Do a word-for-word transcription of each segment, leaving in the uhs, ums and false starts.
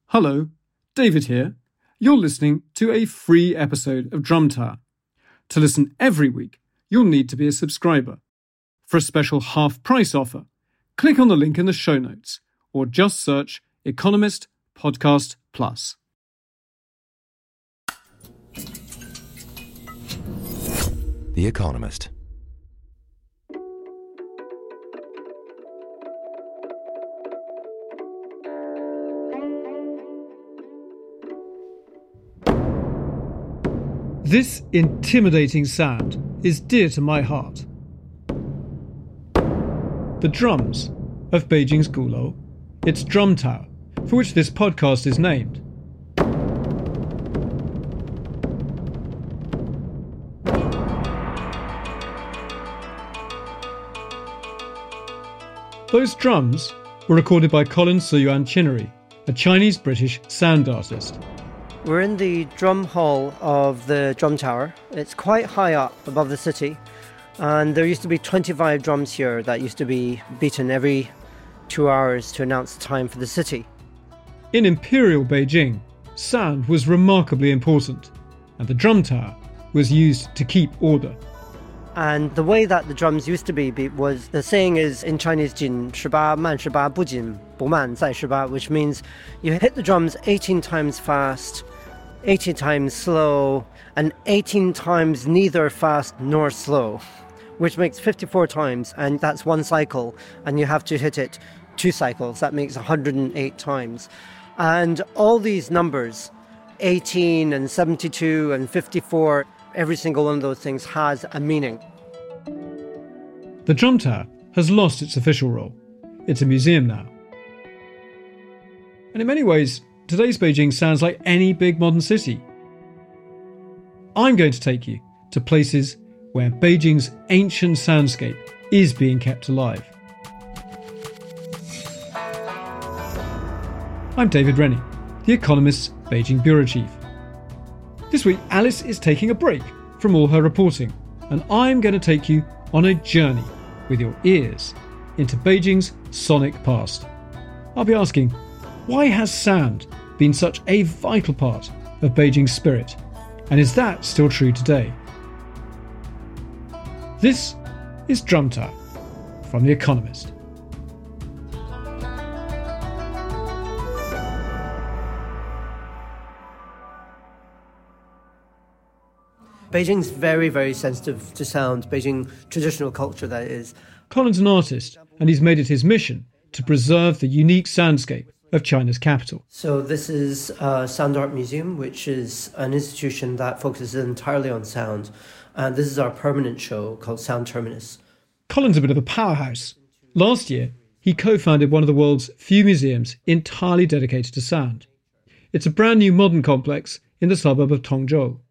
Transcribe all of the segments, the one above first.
Hello, David here. You're listening to a free episode of Drum Tower. To listen every week, you'll need to be a subscriber. For a special half-price offer, click on the link in the show notes or just search Economist Podcast Plus. The Economist. This intimidating sound is dear to my heart. The drums of Beijing's Gulou, its drum tower, for which this podcast is named. Those drums were recorded by Colin Suyuan Chinnery, a Chinese-British sound artist. We're in the drum hall of the drum tower. It's quite high up above the city, and there used to be twenty-five drums here that used to be beaten every two hours to announce the time for the city. In Imperial Beijing, sound was remarkably important, and the drum tower was used to keep order. And the way that the drums used to be beat was, the saying is in Chinese, 紧十八慢十八不紧不慢再十八, which means you hit the drums eighteen times fast, eighteen times slow, and eighteen times neither fast nor slow, which makes fifty-four times, and that's one cycle, and you have to hit it two cycles. That makes one hundred eight times. And all these numbers, eighteen and seventy-two and fifty-four, every single one of those things has a meaning. The drum tower has lost its official role. It's a museum now. And in many ways, today's Beijing sounds like any big modern city. I'm going to take you to places where Beijing's ancient soundscape is being kept alive. I'm David Rennie, The Economist's Beijing Bureau Chief. This week, Alice is taking a break from all her reporting, and I'm going to take you on a journey with your ears into Beijing's sonic past. I'll be asking, why has sound been such a vital part of Beijing's spirit? And is that still true today? This is Drum Tower from The Economist. Beijing's very, very sensitive to sound, Beijing traditional culture, that is. Colin's an artist, and he's made it his mission to preserve the unique soundscape of China's capital. So this is a Sound Art Museum, which is an institution that focuses entirely on sound. And this is our permanent show called Sound Terminus. Colin's a bit of a powerhouse. Last year, he co-founded one of the world's few museums entirely dedicated to sound. It's a brand new modern complex in the suburb of Tongzhou.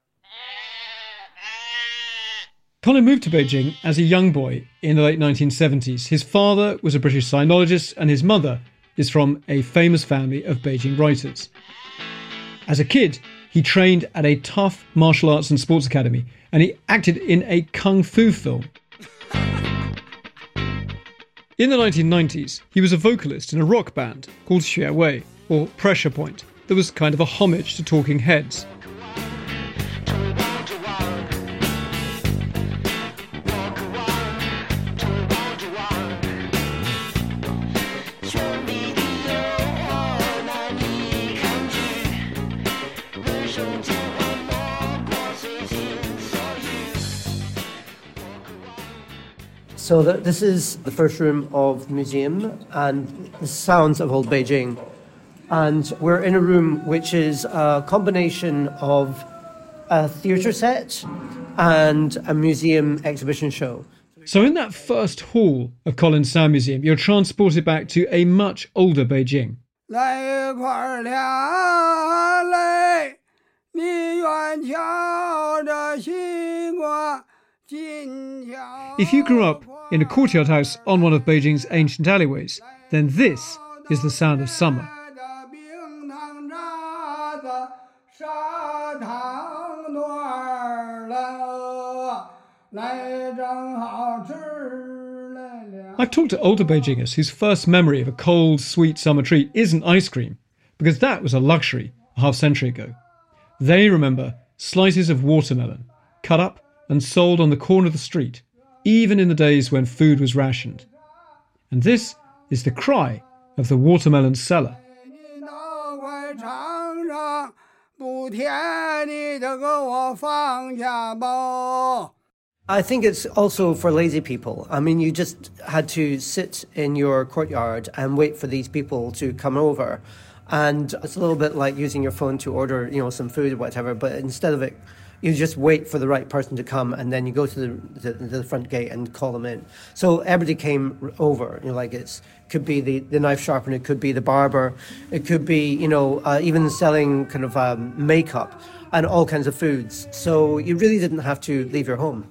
Colin moved to Beijing as a young boy in the late nineteen seventies. His father was a British sinologist and his mother is from a famous family of Beijing writers. As a kid, he trained at a tough martial arts and sports academy, and he acted in a kung fu film. In the nineteen nineties, he was a vocalist in a rock band called Xue Wei, or Pressure Point, that was kind of a homage to Talking Heads. So the, this is the first room of the museum and the sounds of old Beijing. And we're in a room which is a combination of a theatre set and a museum exhibition show. So in that first hall of Colin's Sound Museum, you're transported back to a much older Beijing. If you grew up in a courtyard house on one of Beijing's ancient alleyways, then this is the sound of summer. I've talked to older Beijingers whose first memory of a cold, sweet summer treat isn't ice cream, because that was a luxury a half century ago. They remember slices of watermelon cut up and sold on the corner of the street, even in the days when food was rationed. And this is the cry of the watermelon seller. I think it's also for lazy people. I mean, you just had to sit in your courtyard and wait for these people to come over. And it's a little bit like using your phone to order, you know, some food or whatever, but instead of it, you just wait for the right person to come, and then you go to the, the, the front gate and call them in. So everybody came over. You know, like it's could be the, the knife sharpener, it could be the barber, it could be, you know, uh, even selling kind of um, makeup and all kinds of foods. So you really didn't have to leave your home.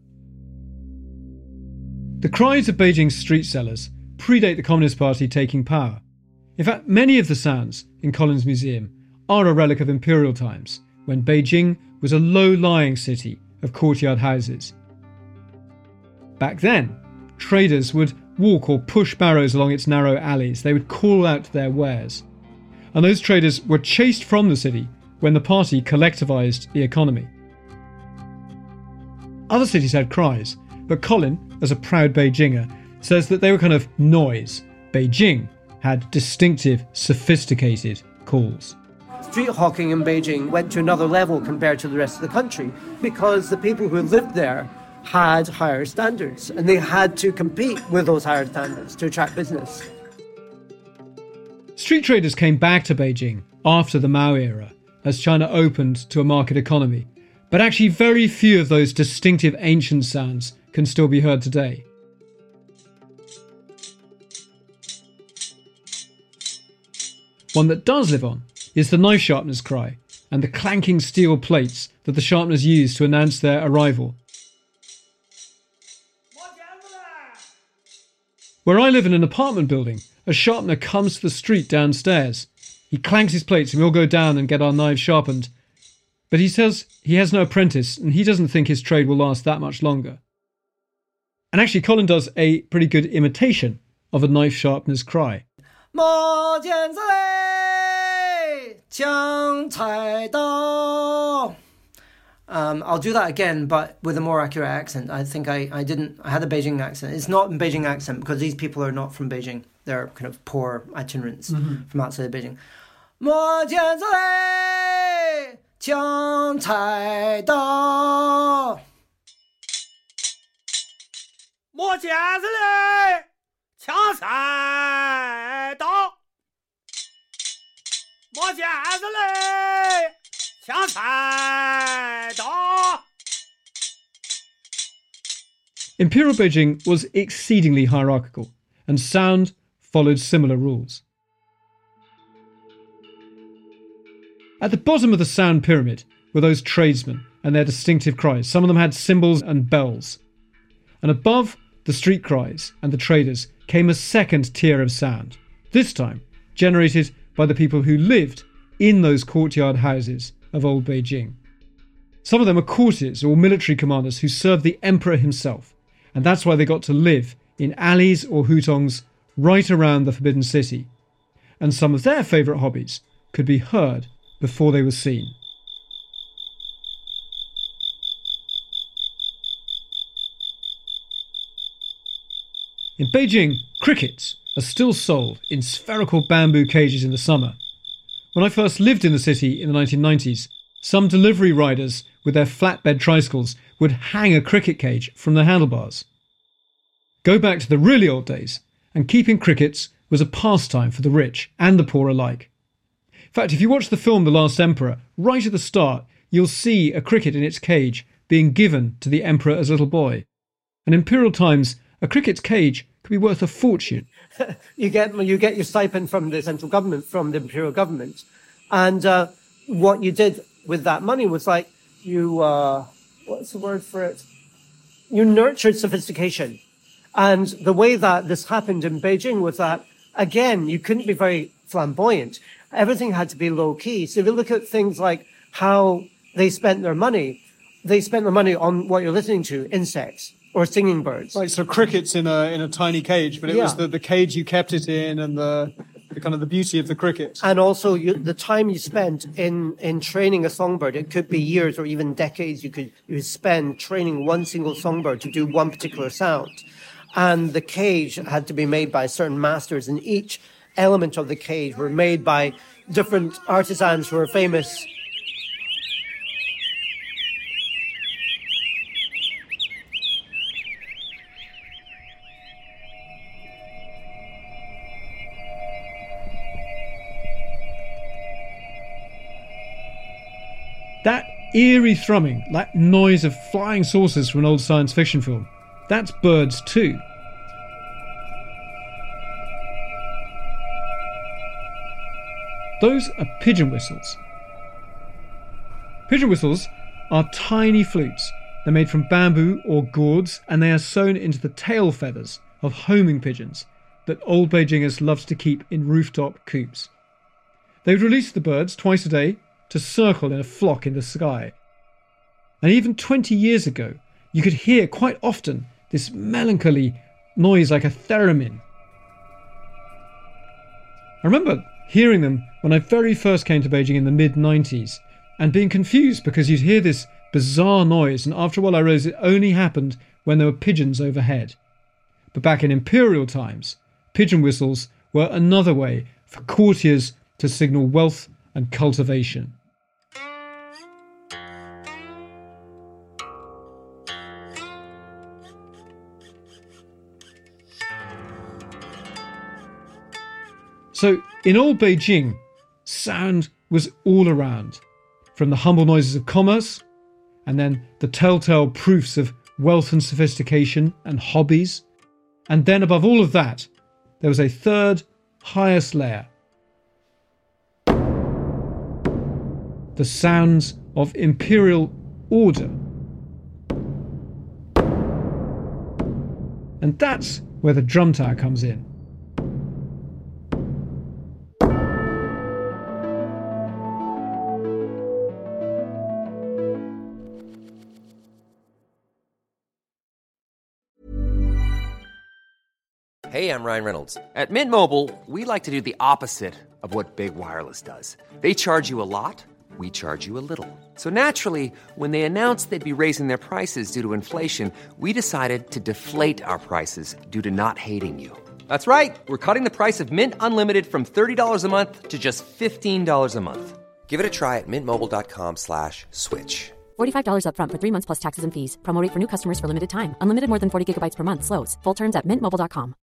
The cries of Beijing's street sellers predate the Communist Party taking power. In fact, many of the sounds in Collins Museum are a relic of imperial times, when Beijing was a low-lying city of courtyard houses. Back then, traders would walk or push barrows along its narrow alleys. They would call out their wares. And those traders were chased from the city when the party collectivized the economy. Other cities had cries, but Colin, as a proud Beijinger, says that they were kind of noise. Beijing had distinctive, sophisticated calls. Street hawking in Beijing went to another level compared to the rest of the country because the people who lived there had higher standards and they had to compete with those higher standards to attract business. Street traders came back to Beijing after the Mao era as China opened to a market economy, but actually very few of those distinctive ancient sounds can still be heard today. One that does live on is the knife sharpener's cry and the clanking steel plates that the sharpeners use to announce their arrival. Where I live in an apartment building, a sharpener comes to the street downstairs. He clanks his plates and we all go down and get our knives sharpened. But he says he has no apprentice and he doesn't think his trade will last that much longer. And actually Colin does a pretty good imitation of a knife sharpener's cry. Um, I'll do that again, but with a more accurate accent. I think I, I didn't, I had a Beijing accent. It's not a Beijing accent because these people are not from Beijing. They're kind of poor itinerants mm-hmm. from outside of Beijing. Imperial Beijing was exceedingly hierarchical, and sound followed similar rules. At the bottom of the sound pyramid were those tradesmen and their distinctive cries. Some of them had cymbals and bells. And above the street cries and the traders came a second tier of sound, this time generated by the people who lived in those courtyard houses of old Beijing. Some of them were courtiers or military commanders who served the emperor himself, and that's why they got to live in alleys or hutongs right around the Forbidden City. And some of their favourite hobbies could be heard before they were seen. In Beijing, crickets are still sold in spherical bamboo cages in the summer. When I first lived in the city in the nineteen nineties, some delivery riders with their flatbed tricycles would hang a cricket cage from their handlebars. Go back to the really old days, and keeping crickets was a pastime for the rich and the poor alike. In fact, if you watch the film The Last Emperor, right at the start, you'll see a cricket in its cage being given to the emperor as a little boy. In imperial times, a cricket's cage could be worth a fortune. you get you get your stipend from the central government, from the imperial government, and uh, what you did with that money was like you uh, what's the word for it? You nurtured sophistication, and the way that this happened in Beijing was that again you couldn't be very flamboyant. Everything had to be low key. So if you look at things like how they spent their money, they spent their money on what you're listening to, insects. Or singing birds. Right, so crickets in a in a tiny cage, but it yeah. was the, the cage you kept it in and the the kind of the beauty of the cricket. And also you, the time you spent in, in training a songbird, it could be years or even decades you could you spend training one single songbird to do one particular sound. And the cage had to be made by certain masters, and each element of the cage were made by different artisans who are famous. That eerie thrumming, that noise of flying saucers from an old science fiction film, that's birds too. Those are pigeon whistles. Pigeon whistles are tiny flutes. They're made from bamboo or gourds, and they are sewn into the tail feathers of homing pigeons that old Beijingers loves to keep in rooftop coops. They would release the birds twice a day to circle in a flock in the sky. And even twenty years ago, you could hear quite often this melancholy noise like a theremin. I remember hearing them when I very first came to Beijing in the mid nineties and being confused because you'd hear this bizarre noise, and after a while I realised it only happened when there were pigeons overhead. But back in imperial times, pigeon whistles were another way for courtiers to signal wealth and cultivation. So in old Beijing, sound was all around, from the humble noises of commerce, and then the telltale proofs of wealth and sophistication and hobbies, and then above all of that, there was a third, highest layer. The sounds of imperial order. And that's where the drum tower comes in. Hey, I'm Ryan Reynolds. At Mint Mobile, we like to do the opposite of what Big Wireless does. They charge you a lot, we charge you a little. So naturally, when they announced they'd be raising their prices due to inflation, we decided to deflate our prices due to not hating you. That's right. We're cutting the price of Mint Unlimited from thirty dollars a month to just fifteen dollars a month. Give it a try at mintmobile.com slash switch. forty-five dollars up front for three months plus taxes and fees. Promo rate for new customers for limited time. Unlimited more than forty gigabytes per month. Slows full terms at mint mobile dot com.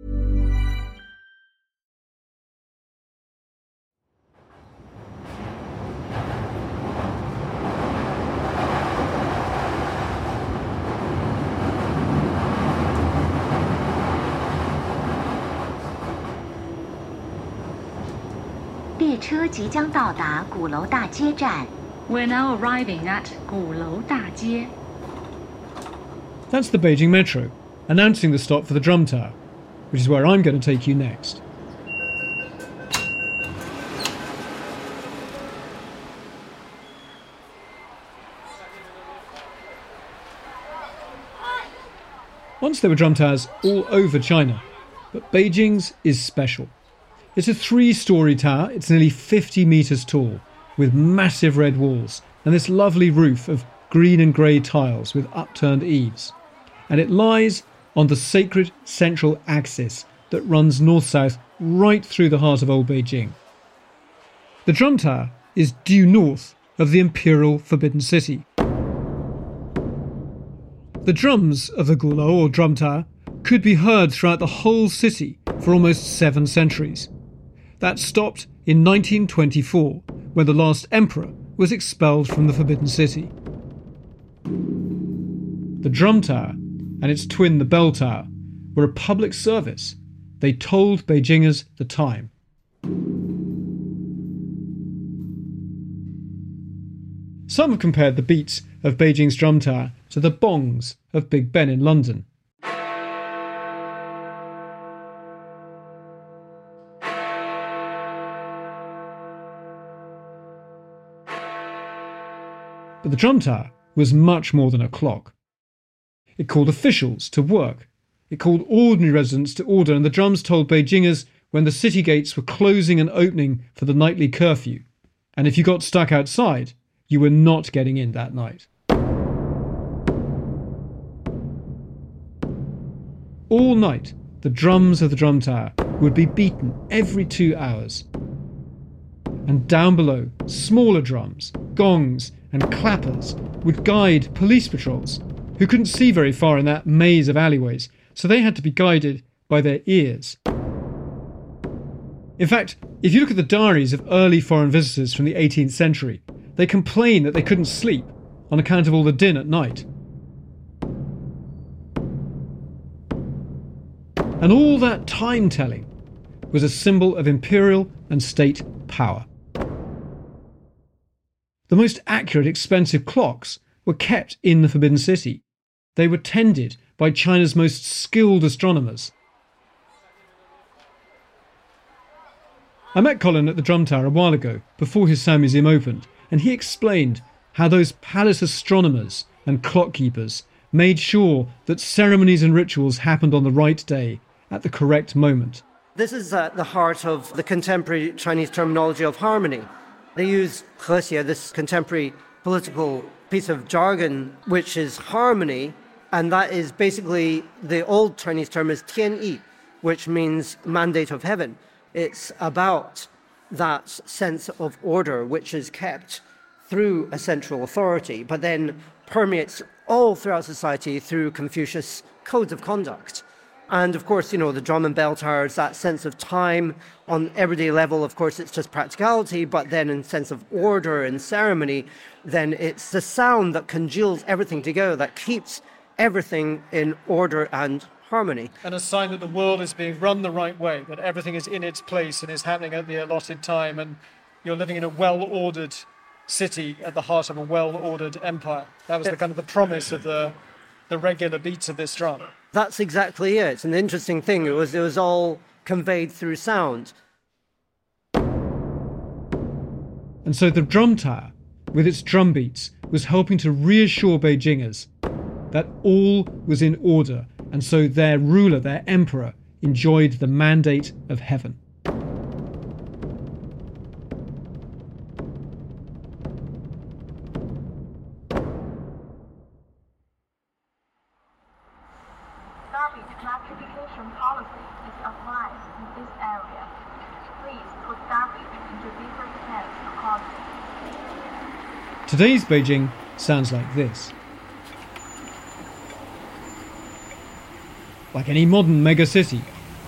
We're now arriving at 鼓楼大街. That's the Beijing Metro, announcing the stop for the drum tower, which is where I'm going to take you next. Once there were drum towers all over China, but Beijing's is special. It's a three-storey tower. It's nearly fifty metres tall, with massive red walls and this lovely roof of green and grey tiles with upturned eaves. And it lies on the sacred central axis that runs north-south right through the heart of old Beijing. The drum tower is due north of the imperial Forbidden City. The drums of the Gulou or drum tower could be heard throughout the whole city for almost seven centuries. That stopped in nineteen twenty-four, when the last emperor was expelled from the Forbidden City. The drum tower and its twin, the bell tower, were a public service. They told Beijingers the time. Some have compared the beats of Beijing's drum tower to the bongs of Big Ben in London. But the drum tower was much more than a clock. It called officials to work. It called ordinary residents to order, and the drums told Beijingers when the city gates were closing and opening for the nightly curfew. And if you got stuck outside, you were not getting in that night. All night, the drums of the drum tower would be beaten every two hours. And down below, smaller drums, gongs, and clappers would guide police patrols, who couldn't see very far in that maze of alleyways, so they had to be guided by their ears. In fact, if you look at the diaries of early foreign visitors from the eighteenth century, they complain that they couldn't sleep on account of all the din at night. And all that time-telling was a symbol of imperial and state power. The most accurate, expensive clocks were kept in the Forbidden City. They were tended by China's most skilled astronomers. I met Colin at the Drum Tower a while ago, before his Sound Museum opened, and he explained how those palace astronomers and clock keepers made sure that ceremonies and rituals happened on the right day, at the correct moment. This is at the heart of the contemporary Chinese terminology of harmony. They use 和谐, this contemporary political piece of jargon, which is harmony, and that is basically, the old Chinese term is 天意, which means mandate of heaven. It's about that sense of order which is kept through a central authority, but then permeates all throughout society through Confucius codes of conduct. And of course, you know, the drum and bell towers, that sense of time on everyday level, of course, it's just practicality, but then in sense of order and ceremony, then it's the sound that congeals everything together, that keeps everything in order and harmony. And a sign that the world is being run the right way, that everything is in its place and is happening at the allotted time, and you're living in a well-ordered city at the heart of a well-ordered empire. That was the kind of the promise of the the regular beats of this drum. That's exactly it. It's an interesting thing. It was, it was all conveyed through sound. And so the drum tower, with its drum beats, was helping to reassure Beijingers that all was in order, and so their ruler, their emperor, enjoyed the mandate of heaven. Garbage classification policy is applied in this area. Please put garbage into different cans accordingly. Today's Beijing sounds like this. Like any modern megacity.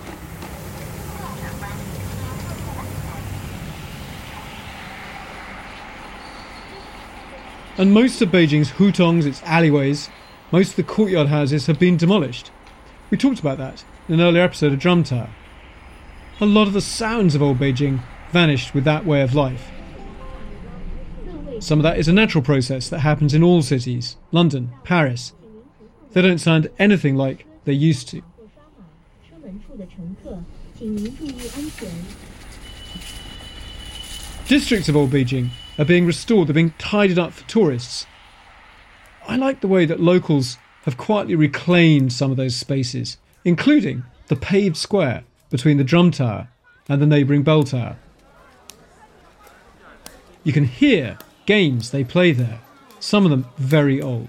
And most of Beijing's hutongs, its alleyways, most of the courtyard houses have been demolished. We talked about that in an earlier episode of Drum Tower. A lot of the sounds of old Beijing vanished with that way of life. Some of that is a natural process that happens in all cities, London, Paris. They don't sound anything like they used to. Districts of old Beijing are being restored, they're being tidied up for tourists. I like the way that locals have quietly reclaimed some of those spaces, including the paved square between the drum tower and the neighbouring bell tower. You can hear games they play there, some of them very old.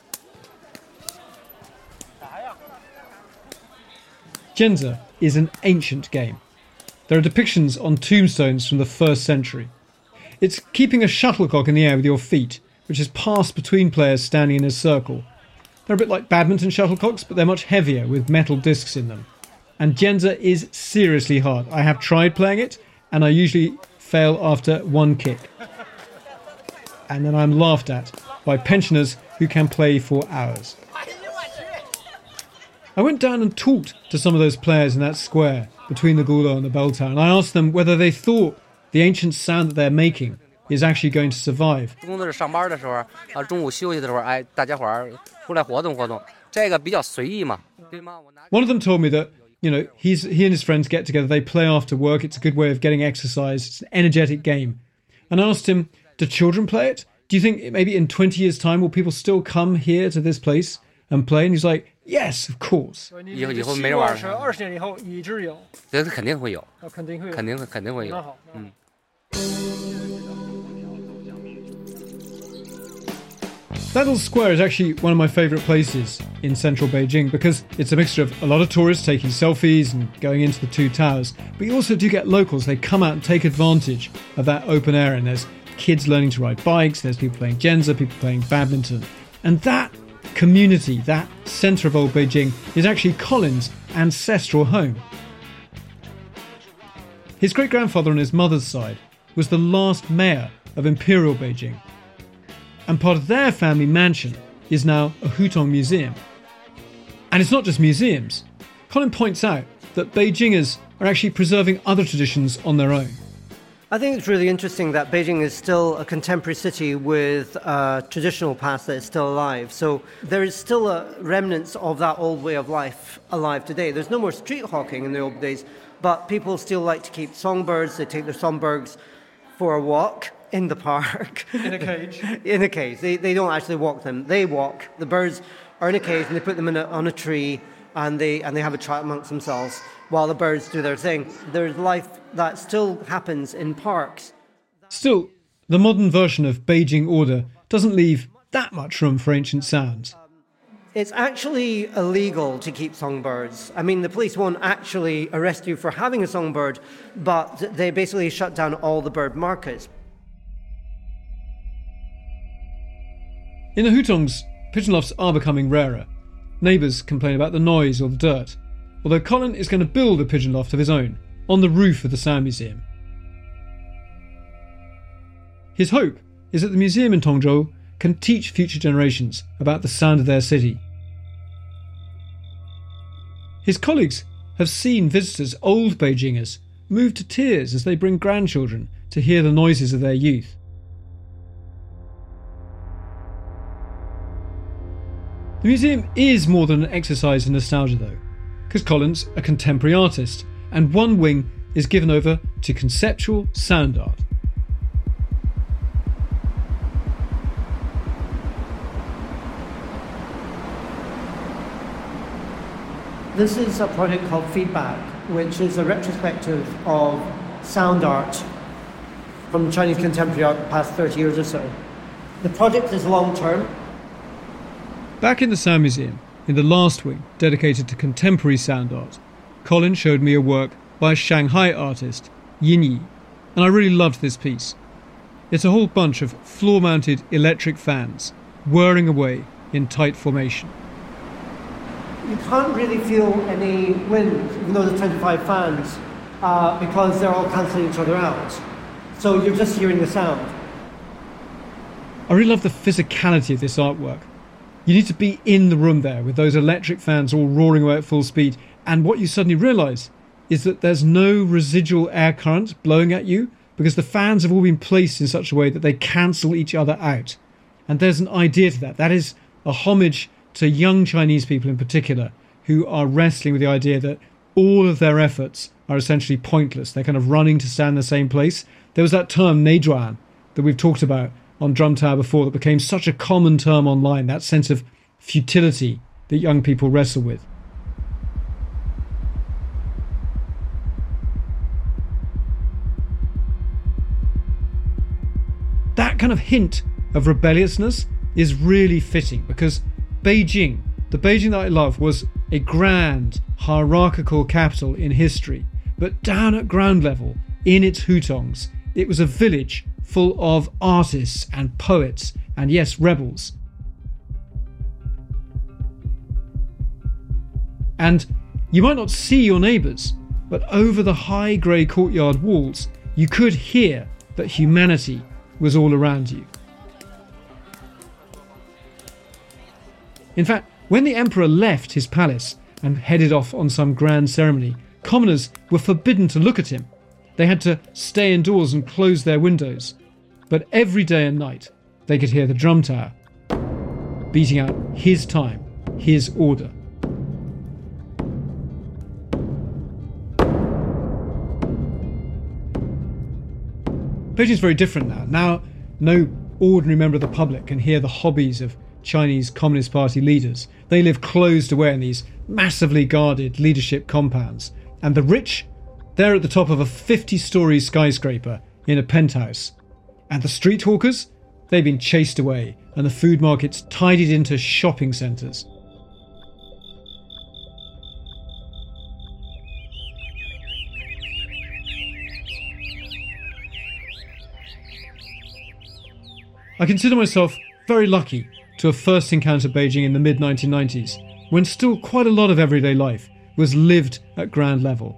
Jianzi is an ancient game. There are depictions on tombstones from the first century. It's keeping a shuttlecock in the air with your feet, which is passed between players standing in a circle. They're a bit like badminton shuttlecocks, but they're much heavier with metal discs in them. And Jianzi is seriously hard. I have tried playing it, and I usually fail after one kick. And then I'm laughed at by pensioners who can play for hours. I went down and talked to some of those players in that square between the Gulou and the bell tower, and I asked them whether they thought the ancient sound that they're making is actually going to survive. One of them told me that, you know, he's, he and his friends get together, they play after work, it's a good way of getting exercise, it's an energetic game. And I asked him, do children play it? Do you think maybe in twenty years' time will people still come here to this place and play? And he's like, Yes, of course. 以后以后没人玩是二十年以后一直有， 这肯定会有， 肯定会有， 肯定肯定会有。 那好， 嗯。 Dadel Square is actually one of my favourite places in central Beijing because it's a mixture of a lot of tourists taking selfies and going into the two towers, but you also do get locals. They come out and take advantage of that open air, and there's kids learning to ride bikes, there's people playing Genza, people playing badminton. And that community, that centre of old Beijing, is actually Colin's ancestral home. His great-grandfather on his mother's side was the last mayor of Imperial Beijing, and part of their family mansion is now a Hutong museum. And it's not just museums. Colin points out that Beijingers are actually preserving other traditions on their own. I think it's really interesting that Beijing is still a contemporary city with a traditional past that is still alive. So there is still a remnants of that old way of life alive today. There's no more street hawking in the old days, but people still like to keep songbirds. They take their songbirds for a walk in the park. In a cage. in a cage. They, they don't actually walk them. They walk. The birds are in a cage and they put them in a, on a tree and they and they have a chat amongst themselves while the birds do their thing. There's life that still happens in parks. Still, the modern version of Beijing order doesn't leave that much room for ancient sounds. It's actually illegal to keep songbirds. I mean, the police won't actually arrest you for having a songbird, but they basically shut down all the bird markets. In the Hutongs, pigeon lofts are becoming rarer. Neighbours complain about the noise or the dirt, although Colin is going to build a pigeon loft of his own on the roof of the Sound Museum. His hope is that the museum in Tongzhou can teach future generations about the sound of their city. His colleagues have seen visitors, old Beijingers, move to tears as they bring grandchildren to hear the noises of their youth. The museum is more than an exercise in nostalgia though, because Colin's a contemporary artist, and one wing is given over to conceptual sound art. This is a project called Feedback, which is a retrospective of sound art from Chinese contemporary art the past thirty years or so. The project is long-term. Back in the Sound Museum, in the last wing dedicated to contemporary sound art, Colin showed me a work by a Shanghai artist, Yin Yi, and I really loved this piece. It's a whole bunch of floor-mounted electric fans whirring away in tight formation. You can't really feel any wind, even though there's twenty-five fans, uh, because they're all cancelling each other out. So you're just hearing the sound. I really love the physicality of this artwork. You need to be in the room there with those electric fans all roaring away at full speed, and what you suddenly realise is that there's no residual air current blowing at you because the fans have all been placed in such a way that they cancel each other out. And there's an idea to that. That is a homage to young Chinese people in particular who are wrestling with the idea that all of their efforts are essentially pointless. They're kind of running to stand in the same place. There was that term, neizhuan, that we've talked about on Drum Tower before that became such a common term online, that sense of futility that young people wrestle with. That kind of hint of rebelliousness is really fitting because Beijing, the Beijing that I love, was a grand, hierarchical capital in history, but down at ground level, in its hutongs, it was a village full of artists and poets and, yes, rebels. And you might not see your neighbours, but over the high grey courtyard walls, you could hear that humanity was all around you. In fact, when the emperor left his palace and headed off on some grand ceremony, commoners were forbidden to look at him. They had to stay indoors and close their windows. But every day and night, they could hear the drum tower beating out his time, his order. Beijing's very different now. Now, no ordinary member of the public can hear the hobbies of Chinese Communist Party leaders. They live closed away in these massively guarded leadership compounds. And the rich, they're at the top of a fifty-storey skyscraper in a penthouse. And the street hawkers, they've been chased away and the food markets tidied into shopping centres. I consider myself very lucky to have first encountered Beijing in the mid nineteen nineties, when still quite a lot of everyday life was lived at ground level.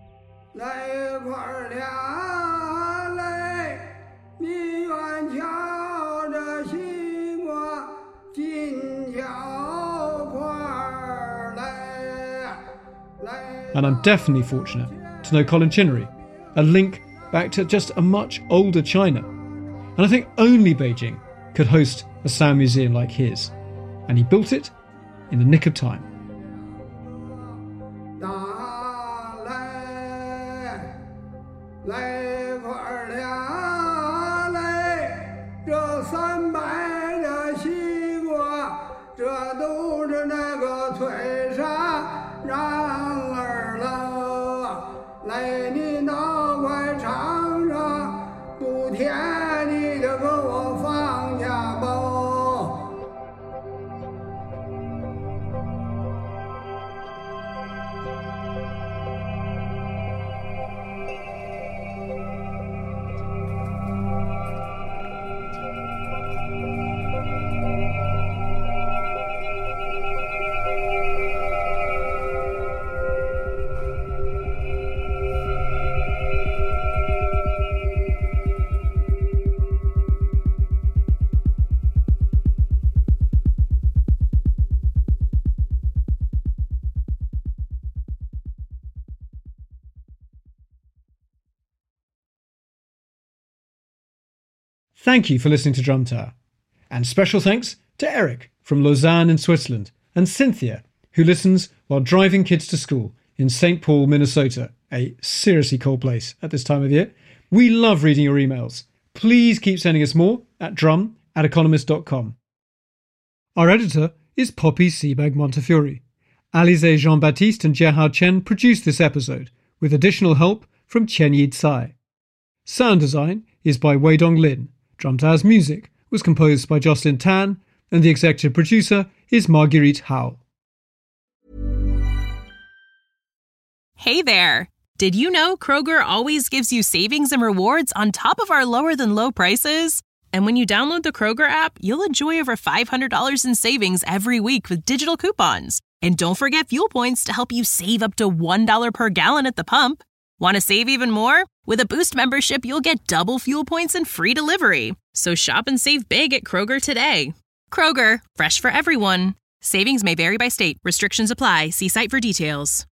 And I'm definitely fortunate to know Colin Chinnery, a link back to just a much older China. And I think only Beijing could host a sound museum like his. And he built it in the nick of time. Thank you for listening to Drum Tower. And special thanks to Eric from Lausanne in Switzerland and Cynthia, who listens while driving kids to school in Saint Paul, Minnesota, a seriously cold place at this time of year. We love reading your emails. Please keep sending us more at drum at economist dot com. Our editor is Poppy Sebag Montefiore. Alize Jean-Baptiste and Jiahao Chen produced this episode, with additional help from Chen Yi Tsai. Sound design is by Wei Dong Lin. Drum Tower's music was composed by Jocelyn Tan, and the executive producer is Marguerite Howell. Hey there! Did you know Kroger always gives you savings and rewards on top of our lower-than-low prices? And when you download the Kroger app, you'll enjoy over five hundred dollars in savings every week with digital coupons. And don't forget fuel points to help you save up to one dollar per gallon at the pump. Want to save even more? With a Boost membership, you'll get double fuel points and free delivery. So shop and save big at Kroger today. Kroger, fresh for everyone. Savings may vary by state. Restrictions apply. See site for details.